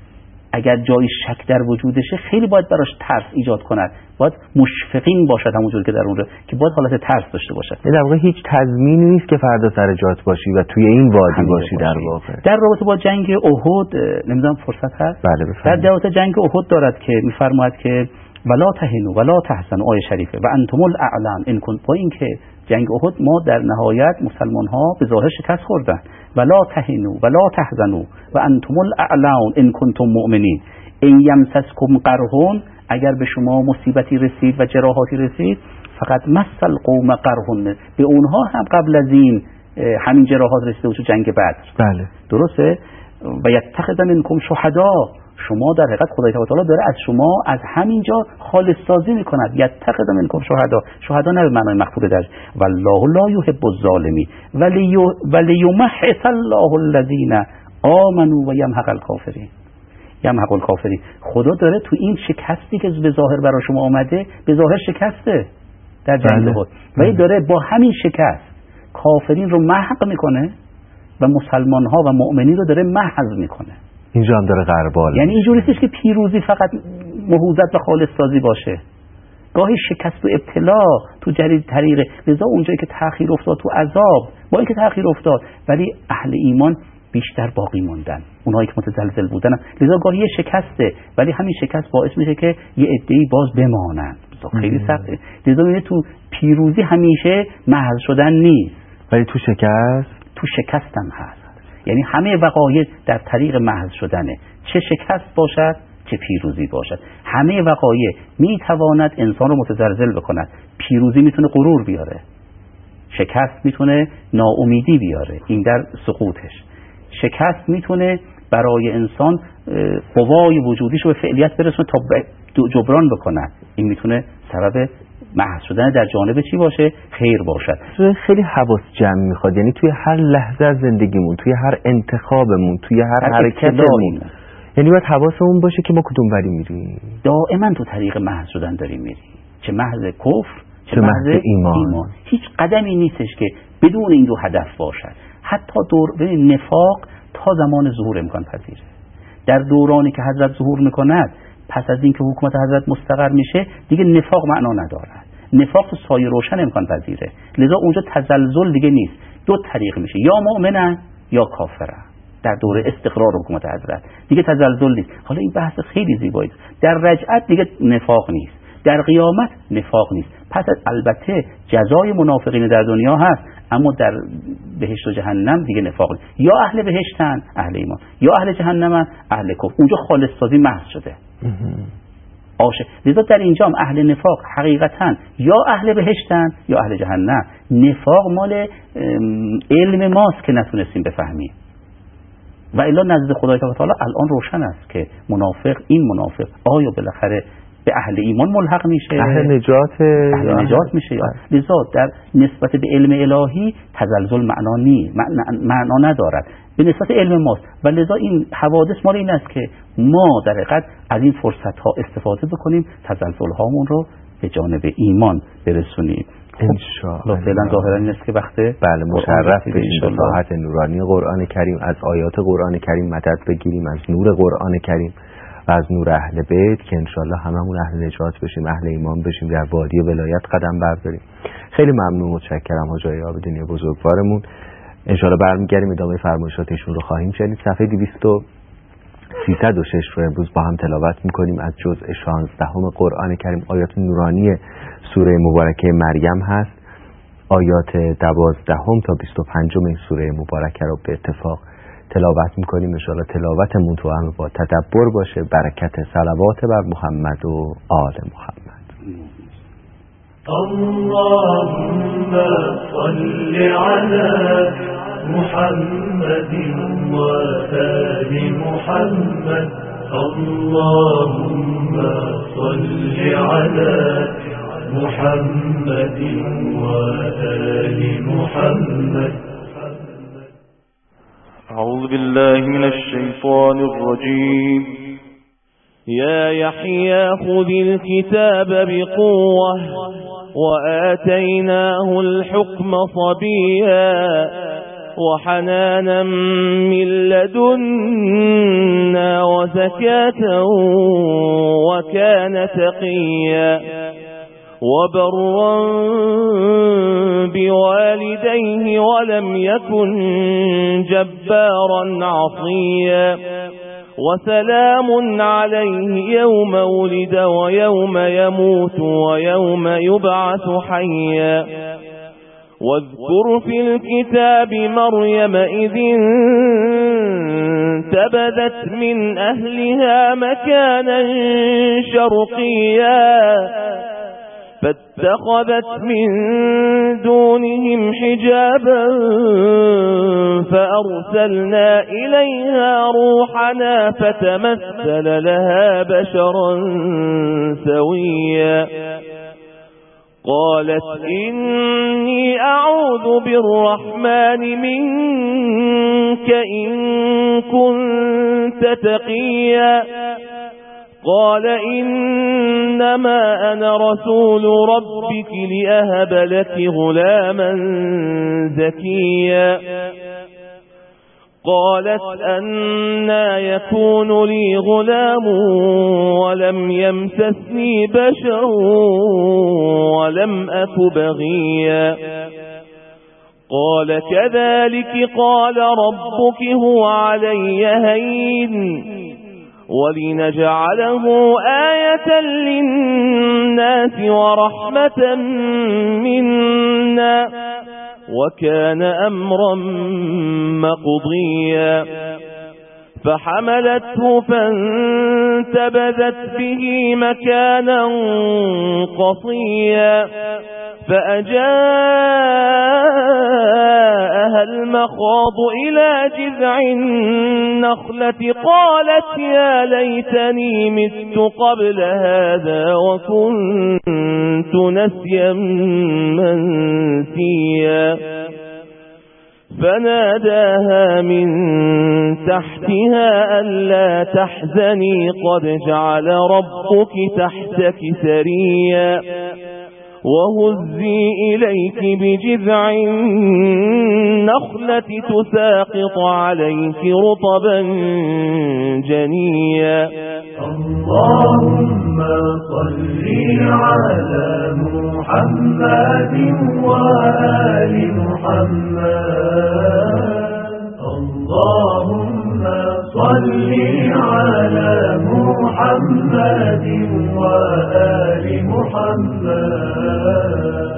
اگر جای شک در وجودشه خیلی باید براش ترس ایجاد کند. باید مشفقین باشد، همونجور که در اون که باید حالت ترس داشته باشد. در واقع هیچ تضمینی نیست که فردا سر جات باشی و توی این وادی باشی. در واقع در رابطه با جنگ احد نمیدونم فرصت هست؟ بله بفرمایید. در رابطه جنگ احد دارد که میفرماید که ولا تهنوا ولا تحزنوا، آیه شریفه، و انتم الاعلون ان کنتم. با این که جنگ احد ما در نهایت مسلمان ها به ظاهر شکست خوردن. ولا تهنوا ولا تحزنوا و انتم الاعلون ان کنتم مؤمنین. ان یمسسکم قرح، اگر به شما مصیبتی رسید و جراحاتی رسید، فقط مثل قوم قرح، به اونها هم قبل از این همین جراحات رسیده بود تو جنگ بدر. بله درسته. و یتخذ منکم شهدا، شما در حقیقت خدای تعالی داره از شما از همینجا خالص سازی میکند. یتخذ منکم شهدا، شهدا نه به معنای مخفوف در والله لا یحب الظالمین ولی ولیمحص الله الذین آمنوا و یمحق الکافرین. یمحق الکافرین، خدا داره تو این شکستی که به ظاهر برای شما آمده، به ظاهر شکسته در جنگ احد، ولی داره با همین شکست کافرین رو محق میکنه و مسلمان ها و مؤمنین رو داره محض میکنه. اینجا هم داره غربال. یعنی اینجوری نیست که پیروزی فقط مهوزت و خالص سازی باشه. گاهی شکست و ابتلا تو جدید طریقه. لذا اونجایی که تأخیر افتاد تو عذاب، با اینکه تأخیر افتاد ولی اهل ایمان بیشتر باقی موندن، اونایی که متزلزل بودن. لذا گاهی یه شکسته ولی همین شکست باعث میشه که یه عده‌ای باز بمانن. خیلی سخته. لذا میگه تو پیروزی همیشه محض شدن نیست، ولی تو شکست تو شکست هم هست. یعنی همه وقایع در طریق محض شدنه، چه شکست باشد چه پیروزی باشد. همه وقایع میتواند انسان رو متزلزل بکند. پیروزی میتونه غرور بیاره، شکست میتونه ناامیدی بیاره، این در سقوطش. شکست میتونه برای انسان قوای وجودیش رو به فعلیت برسونه تا جبران بکنه، این میتونه سبب محض شدن در جانب چی باشه؟ خیر باشد. خیلی حواس جمع میخواد، یعنی توی هر لحظه از زندگیمون، توی هر انتخابمون، توی هر حرکتمون، یعنی باید حواسمون باشه که ما کدوم وری میریم. دائما تو طریق محض شدن داریم میریم، چه محض کفر چه, چه محض ایمان. ایمان. هیچ قدمی نیستش که بدون این دو هدف باشد. حتی دور ببین نفاق تا زمان ظهور امکان پذیره. در دورانی که حضرت ظهور میکند، پس از اینکه حکومت حضرت مستقر میشه، دیگه نفاق معنا ندارد. نفاق تو سایه روشن امکان پذیره. لذا اونجا تزلزل دیگه نیست. دو طریق میشه، یا مؤمنن یا کافرن. در دوره استقرار حکومت حضرت دیگه تزلزل نیست. حالا این بحث خیلی زیبایی است. در رجعت دیگه نفاق نیست، در قیامت نفاق نیست. پس البته جزای منافقین در دنیا هست، اما در بهشت و جهنم دیگه نفاق نیست. یا اهل بهشتن اهل ایمان، یا اهل جهنم اهل کفر. اونجا خالص سازی محض شده. آشه لذا در اینجا هم اهل نفاق حقیقتا یا اهل بهشتن یا اهل جهنم. نفاق مال علم ماست که نتونستیم بفهمیم، و الا نزد خدای تعالی الان روشن است که منافق این منافق آیا بالاخره به اهل ایمان ملحق میشه، اهل نجات اهل نجات میشه یا لذا در نسبت به علم الهی تزلزل معنا نی معنا ندارد، به نسبت علم ماست. و لذا این حوادث مال این است که ما در حقیقت از این فرصت ها استفاده بکنیم، تزلزل هامون رو به جانب ایمان برسونیم. انشاءالله. فعلا ظاهرا این است که وقت بله مشرف بشیم به ساحت نورانی قرآن کریم، از آیات قرآن کریم مدد بگیریم، از نور قرآن کریم و از نور اهل بیت که انشاءالله هممون اهل نجات بشیم، اهل ایمان بشیم، در وادی ولایت قدم برداریم. خیلی ممنون، متشکرم حاج آقای عابدینی بزرگوارمون. انشاءالله برمیگردیم ادامه فرمایشات ایشون رو خواهیم شنید. صفحه دویست و سیصد و شش رو امروز با هم تلاوت میکنیم از جزء شانزدهم قرآن کریم. آیات نورانی سوره مبارکه مریم هست. آیات دوازدهم تا بیست و پنجم این سوره مبارکه رو به اتفاق تلاوت میکنیم. انشاءالله تلاوتمون تو هم با تدبر باشه. برکت صلوات بر محمد و آل محمد. اللهم صل على محمد وآل محمد. اللهم صل على محمد وآل محمد. أعوذ بالله من الشيطان الرجيم. يا يحيى خذ الكتاب بقوة وآتيناه الحكم صبيا وحنانا من لدنا وزكاة وكان تقيا وبرا بوالديه ولم يكن جبارا عصيا وسلام عليه يوم ولد ويوم يموت ويوم يبعث حيا واذكر في الكتاب مريم إذ انتبذت من أهلها مكانا شرقيا فاتخذت من دونهم حجابا فأرسلنا إليها روحنا فتمثل لها بشرا سويا قالت إني أعوذ بالرحمن منك إن كنت تقيا قال إنما أنا رسول ربك لأهب لك غلاما زكيا قالت أنى يكون لي غلام ولم يمسسني بشر ولم أك بغيا قال كذلك قال ربك هو علي هين ولنجعله آية للناس ورحمة منا وكان أمرا مقضيا فحملته فانتبذت به مكانا قصيا فأجاءها المخاض إلى جذع النخلة قالت يا ليتني مت قبل هذا وكنت نسيا منسيا فناداها من تحتها ألا تحزني قد جعل ربك تحتك سريا وهزي إليك بجذع النخلة تساقط عليك رطبا جنيا اللهم صل على محمد وآل محمد. اللهم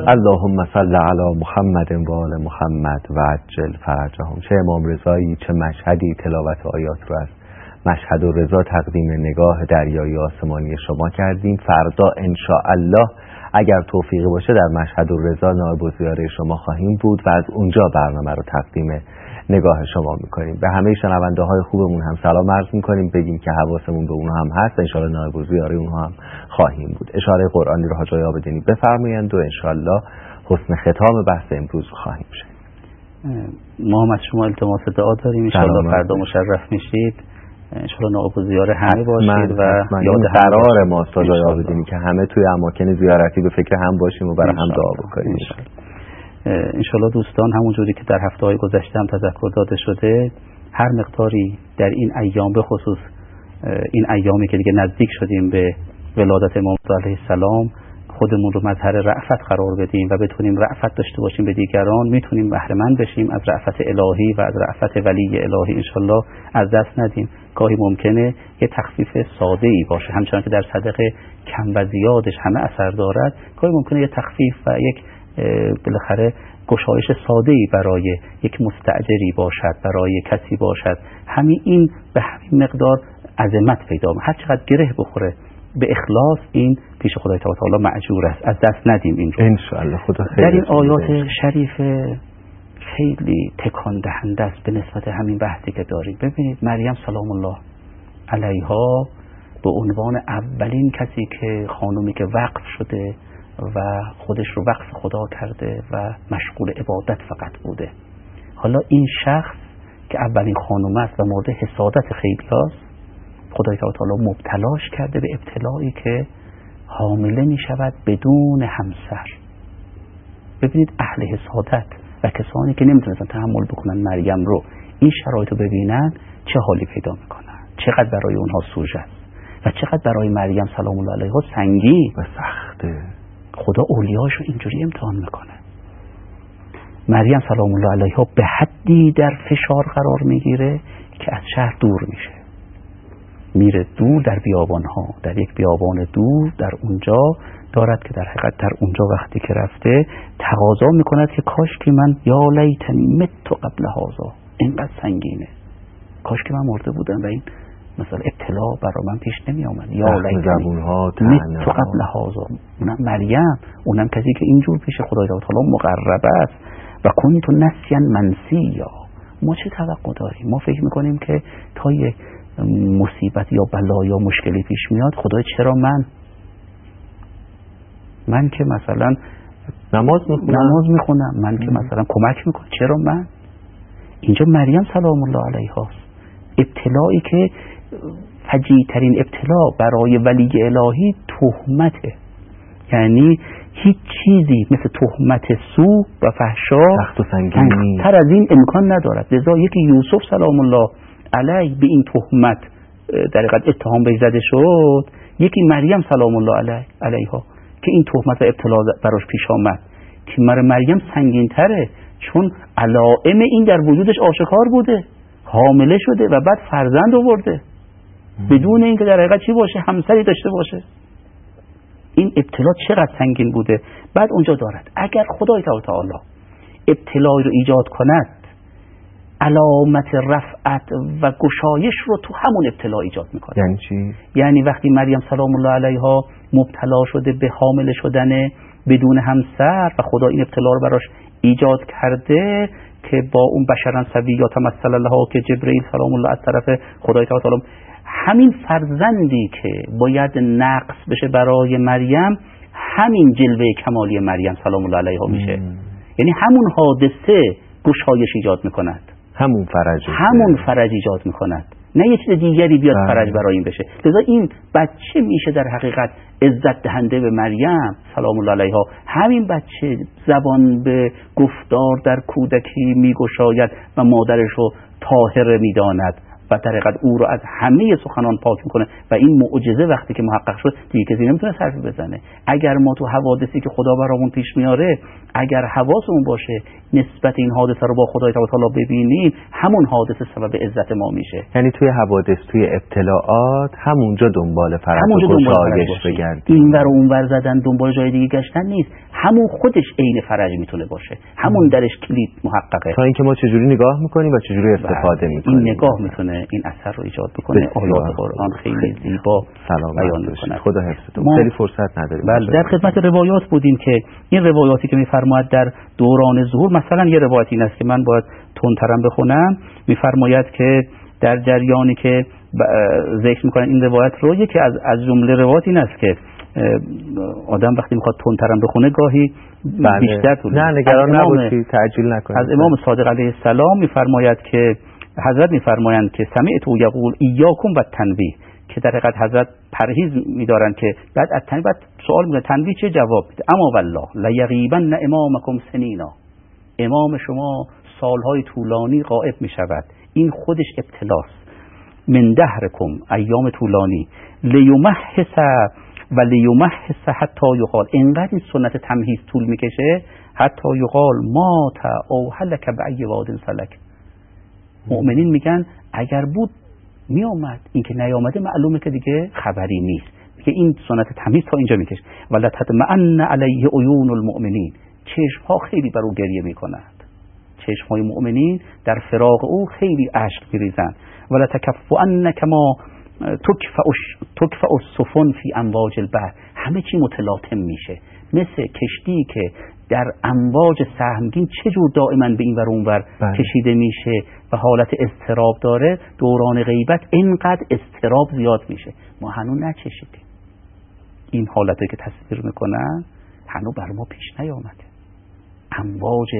اللهم صل علی محمد و آل محمد و عجل فرجهم. چه امام رضایی، چه مشهدی تلاوت آیات رو از مشهد و رضا تقدیم نگاه دریای آسمانی شما کردیم. فردا ان شاء الله اگر توفیقی باشه در مشهد و رضا نایب الزیاره شما خواهیم بود و از اونجا برنامه رو تقدیم نگاه شما میکنیم. به همه شنونده های خوبمون هم سلام عرض میکنیم، بگیم که حواسمون به اونها هم هست، ان شاء الله نایب الزیاره اونها هم خواهیم بود. اشاره قرآنی رو حاج آقای عابدینی بفرمایند و ان شاء الله حسن ختام بحث امروز خواهیم شد. ما هم از شما التماس دعا داریم، ان شاء الله فردا مشرف میشید، ان شاء الله نایب الزیاره همه باشید و یاد قرار ما استاد آقای عابدینی که همه توی اماکن زیارتی به فکر هم باشیم و برای هم دعا بکنیم. انشالله دوستان، همونجوری که در هفته های گذشته هم تذکر داده شده، هر مقداری در این ایام، به خصوص این ایامی که دیگه نزدیک شدیم به ولادت امام علیه السلام، خودمون رو مظهر رأفت قرار بدیم و بتونیم رأفت داشته باشیم به دیگران، میتونیم بهره مند بشیم از رأفت الهی و از رأفت ولی الهی. انشالله از دست ندیم. گاهی ممکنه یه تخفیف ساده ای باشه، همچنان که در صدقه کم و زیادش همه اثر دارد، گاهی ممکنه یه تخفیف و یک بالاخره گشایش ساده‌ای برای یک مستأجری باشد، برای کسی باشد. همین این به همین مقدار عظمت پیدا می‌کنه. هر چقدر گره بخوره به اخلاص، این پیش خدای تعالی مأجور است. از دست ندیم این رو. ان شاء الله. خدا خیر. در این آیات شریف خیلی تکان دهنده است به نسبت همین بحثی که داریم. ببینید مریم سلام الله علیها به عنوان اولین کسی که خانومی که وقف شده و خودش رو وقف خدا کرده و مشغول عبادت فقط بوده، حالا این شخص که اولین خانوم است و مورد حسادت خیلی هاست، خدای تعالی مبتلاش کرده به ابتلایی که حامله می شود بدون همسر. ببینید اهل حسادت و کسانی که نمیتونستن تحمل بکنن مریم رو این شرایط رو ببینن چه حالی پیدا میکنن، چقدر برای اونها سوژه است و چقدر برای مریم سلام الله علیها سنگین و سخته. خدا اولیاشو اینجوری امتحان میکنه. مریم سلام الله علیها به حدی در فشار قرار میگیره که از شهر دور میشه، میره دور در بیابانها، در یک بیابان دور، در اونجا دارد که در حقیقت در اونجا وقتی که رفته تقاضا میکند که کاش که من یا لیتنی مت قبل هذا، اینقدر سنگینه، کاش که من مرده بودم و این مثلا ابتلا برای من پیش نمی آمد. یا لیتنی مت قبل هذا. اونم مریم، اونم کسی که اینجور پیش خدای تعالی مقرب است و کنت نسیا منسیا. ما چه توقع داریم؟ ما فکر میکنیم که تا یک مصیبت یا بلا یا مشکلی پیش میاد، خدای چرا من من که مثلا نماز میخونم نماز میخونم من که مثلا کمک میکنم، چرا من؟ اینجا مریم سلام الله علیها ابتلایی که فجیع ترین ابتلا برای ولی الهی تهمته، یعنی هیچ چیزی مثل تهمت سو و فحشا سخت و سنگینی تر از این امکان ندارد. لذا یکی یوسف سلام الله علیه به این تهمت در حقیقت اتهام بهش زده شد، یکی مریم سلام الله علیه علیها که این تهمت و ابتلا براش پیش آمد که مر مریم سنگین تره، چون علائم این در وجودش آشکار بوده، حامله شده و بعد فرزند آورده بدون اینکه در حقیقت چی باشه، همسری داشته باشه. این ابتلا چقدر سنگین بوده. بعد اونجا دارد اگر خدای تعالی ابتلای رو ایجاد کند، علامت رفعت و گشایش رو تو همون ابتلا ایجاد میکنه. یعنی چی؟ یعنی وقتی مریم سلام الله علیها مبتلا شده به حامله شدن بدون همسر و خدا این ابتلا رو براش ایجاد کرده که با اون بشرا سویا تمثل لها که جبرئیل سلام الله از طرف خدای تعالی، همین فرزندی که باید نقص بشه برای مریم، همین جلوه کمالی مریم سلام الله علیها میشه. ام. یعنی همون حادثه گشایش ایجاد میکند، همون فرج همون فرج ایجاد میکند، نه یه چیز دیگری بیاد فرج برای این بشه. لذا این بچه میشه در حقیقت عزت دهنده به مریم سلام الله علیها. همین بچه زبان به گفتار در کودکی میگشاید و مادرش رو طاهره میداند و در حقیقت او رو از همه سخنان پاک میکنه و این معجزه وقتی که محقق شد دیگه کسی نمیتونه حرفی بزنه. اگر ما تو حوادثی که خدا برامون پیش میاره اگر حواسمون باشه نسبت این حادثه رو با خدای تعالی ببینیم، همون حادثه سبب عزت ما میشه. یعنی توی حوادث، توی ابتلاعات همونجا دنبال فرج و گشایش بگردیم. اینور و اونور زدن دنبال جای دیگه گشتن نیست، همون خودش عین فرج میتونه باشه، همون درش کلید محققه. تا اینکه ما چجوری نگاه میکنیم و چجوری استفاده میکنیم، این نگاه میتونه این اثر رو ایجاد بکنه. آیات قرآن خیلی زیبا بیان میکنه. خدا حفظتون. خیلی فرصت نداریم. بله، در خدمت روایات بودیم که این روایاتی که میفرماید در دوران ظهور، مثلا یه روایت این است که من باید تندترم بخونم، میفرماید که در جریانی که ذکر میکنن این روایت رو، یکی از از جمله روایات این است که آدم وقتی میخواد تندترم بخونه گاهی بله. بیشتر طول. نه نگران نباشید، تعجیل نکنید. از امام صادق علیه السلام میفرماید که حضرت میفرمایند که سمعت یقول ایاکم و تنبیه، که در حقیقت حضرت پرهیز میدارن که بعد از تنبیه بعد سوال میکنه تنبیه چه جواب میده. اما والله لیغیبن امامکم سنینا، امام شما سالهای طولانی غائب میشود، این خودش ابتلاست. من دهرکم، ایام طولانی، لیمحص و لیمحص حتی یقال، اینقدر این سنت تمهیز طول میکشه حتی یقال مات او هلک بأی واد سلک. مؤمنین میگن اگر بود میامد، این که نیامده معلومه که دیگه خبری نیست. میگه این سنت تمهیز تا اینجا میکشه. ولا تطمئن علیه عیون المؤمنین، چشم ها خیلی بر او گریه میکنند، چشم های مؤمنین در فراق او خیلی اشک میریزند. ولا تکفؤن کما تکفأ السفن فی امواج البحر، همه چی متلاطم میشه، مثل کشتی که در امواج سهمگین چجور دائما به این ور اون ور کشیده میشه و حالت اضطراب داره. دوران غیبت اینقدر اضطراب زیاد میشه، ما هنوز نچشیدیم. این حالتی که تصویر میکنن هنوز بر ما پیش نیامده. امواج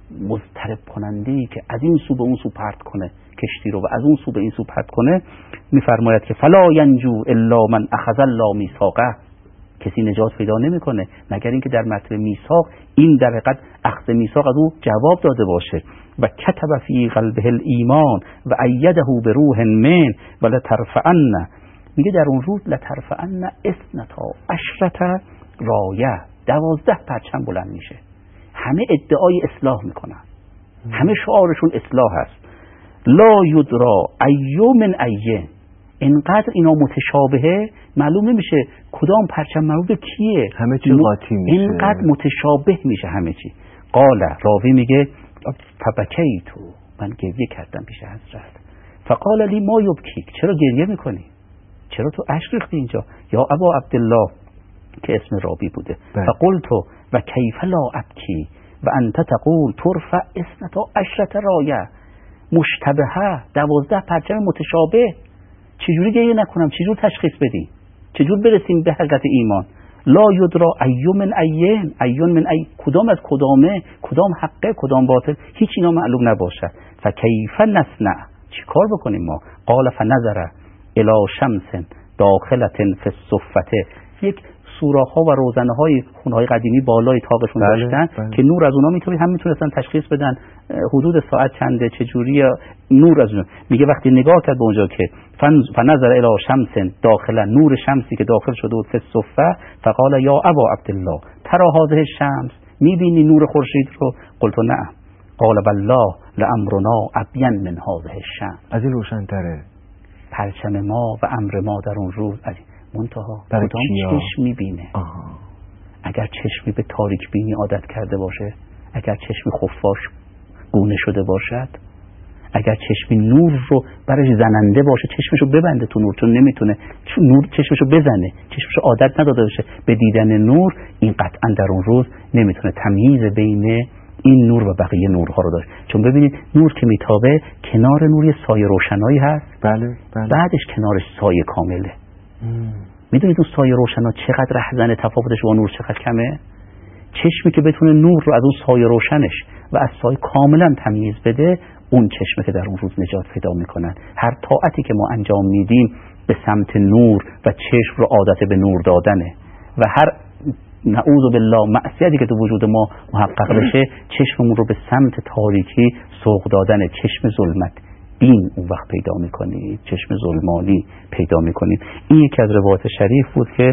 مضطرب کننده‌ای که از این سو به اون سو پرت کنه کشتی رو و از اون سو به این سو پرت کنه. میفرماید که فلا ینجو الا من اخذ الله میثاقه، کسی نجات پیدا نمیکنه مگر اینکه در متن میثاق این در حقیقت اخذ میثاق از او جواب داده باشه. و کتب فی قلبه الایمان و ایده بروح من ولا ترفعن، میگه در اون روز لترفعن اثنتا عشرة رایه، دوازده پرچم بلند میشه، همه ادعای اصلاح میکنن، همه شعارشون اصلاح هست. لا یدرا ایو من ایه، اینقدر اینا متشابهه معلوم نمیشه کدام پرچم مربوط به کیه، همه چی قاطی میشه، اینقدر متشابه میشه همه چی. قال، راوی میگه فبکیتو، من گریه کردم پیش حضرت. فقال لی ما یبکیک، چرا گریه میکنی، چرا تو اشک ریختی اینجا؟ یا ابا عبدالله، که اسم راوی بوده. فقلتو و کیف لا ابکی و انت تقول ترفع اثنتا عشرة رایه مشتبهه، دوازده پرچم متشابه، چجوری گریه نکنم، چجور تشخیص بدیم، چجور برسیم به حقیقت ایمان؟ لا یدرا ایو من ایین، ایون من ای، کدام از کدامه، کدام حقه کدام باطل، هیچ اینا معلوم نباشد. فکیف نصنع، چی کار بکنیم ما؟ قال فنظر الی شمس داخلة فی الصفة، یک سوراخ ها و روزنه های خونه های قدیمی بالای طاقشون بله، داشتن بله. که نور از اونا میتونید هم میتونستن تشخیص بدن حدود ساعت چنده چجوری نور از اون. میگه وقتی نگاه کرد به اونجا که فنظر الی شمس داخل، نور شمسی که داخل شده بود فی الصفه، فقال یا ابا عبدالله ترى هذه الشمس، میبینی نور خورشید رو؟ قلت نعم. قال بالله لامرنا ابین من هذه الشمس، از این روشن‌تره پرچم ما و امر ما در اون روز از منتها. کدام چشم میبینه؟ آها. اگر چشمی به تاریک بینی عادت کرده باشه، اگر چشمی خفاش گونه شده باشد، اگر چشمی نور رو برش زننده باشه، چشمشو ببنده تو نور، چون نمیتونه چون نور چشمشو بزنه، چشمشو عادت نداده باشه به دیدن نور، این قطعا در اون روز نمیتونه تمییز بین این نور و بقیه نورها رو داشت. چون ببینید نور که میتابه کنار نور یه سایه روشنایی هست، بله بله، بعدش کنارش سایه کامله. میدونید اون سایه روشنا چقدر رهزنه، تفاوتش با نور چقدر کمه؟ چشمی که بتونه نور رو از اون سایه روشنش و از سایه کاملا تمییز بده، اون چشمی که در اون روز نجات پیدا میکنن. هر طاعتی که ما انجام میدیم به سمت نور و چشم رو عادت به نور دادنه و هر نعوذ بالله معصیتی که تو وجود ما محقق بشه، چشممون رو به سمت تاریکی سوق دادنه، چشم ظلمت بین اون وقت پیدا میکنید، چشم ظلمانی پیدا میکنید. این یکی از روایات شریف بود که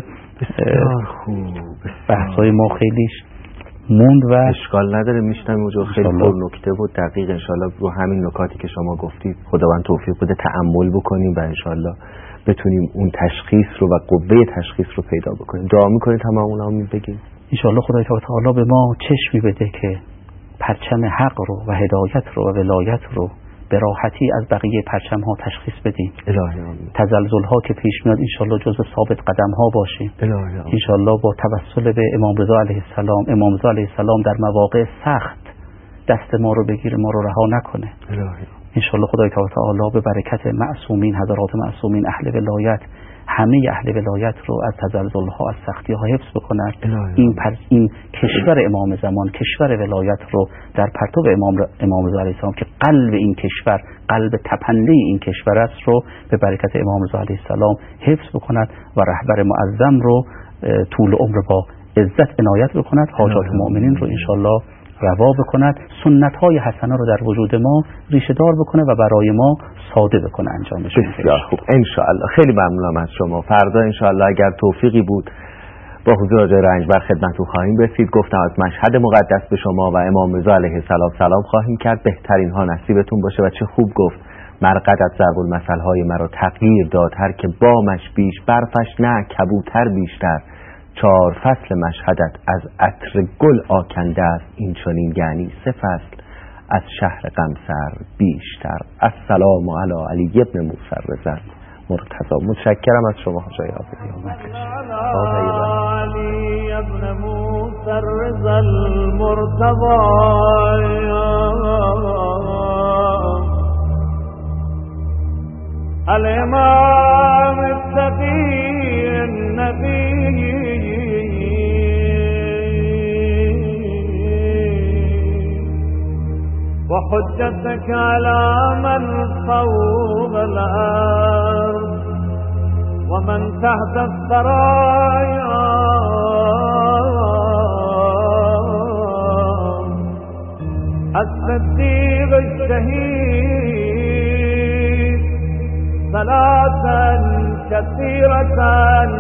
بحثای ما خیلیش موند و اشکال نداره، میشنم اونجا خیلی پر نکته بود دقیق. انشالله رو همین نکاتی که شما گفتید خداوند توفیق بده تأمل بکنیم و انشالله بتونیم اون تشخیص رو و قوه تشخیص رو پیدا بکنیم. دعا میکنید همه اونا هم بگیم. انشاءالله خدای تعالی به ما چشمی بده که پرچم حق رو و هدایت رو و ولایت رو به راحتی از بقیه پرچم ها تشخیص بدیم. الهی آمین. تزلزل ها که پیش میاد انشاءالله جزء ثابت قدم ها باشیم. الهی آمین. انشاءالله با توسل به امام رضا علیه السلام، امام رضا علیه السلام در مواقع سخت دست ما رو بگیره، ما رو رها نکنه. الهی. انشاءالله خدای تعالی به برکت معصومین، حضرات معصومین، اهل ولایت، همه اهل ولایت رو از تزلزل ها، از سختی ها حفظ بکند. این پر این کشور امام زمان، کشور ولایت رو در پرتو امام امام رضا علیه السلام که قلب این کشور، قلب تپنده این کشور است رو به برکت امام رضا علیه السلام حفظ بکند و رهبر معظم رو طول عمر با عزت عنایت بکند، حاجات مؤمنین رو انشاءالله روا بکند، سنت های حسنه رو در وجود ما ریشه دار بکنه و برای ما ساده بکنه انجامش. بسیار خوب، انشاءالله. خیلی ممنونم از شما. فردا انشاءالله اگر توفیقی بود با حضور آقای رنجبر خدمتتون خواهیم رسید. گفتم از مشهد مقدس به شما و امام رضا علیه السلام سلام خواهیم کرد. بهترین ها نصیبتون باشه. و چه خوب گفت مرقدت ضرب المثل های مرا تغییر داد، هر که بامش بیش برفش نه کبوتر بیشتر، چهار فصل مشهدت از عطر گل آکنده است، این چنین یعنی سه فصل از شهر قمصر بیشتر. السلام علی علی ابن موسی رضا مرتضی. متشکرم از شما حاجی عابدی. علی ابن موسی رضا المرتضی الامام التقی النبی وحجتك على من فوق الأرض ومن تحت الثرايا الصديق الشهيد صلاة كثيرة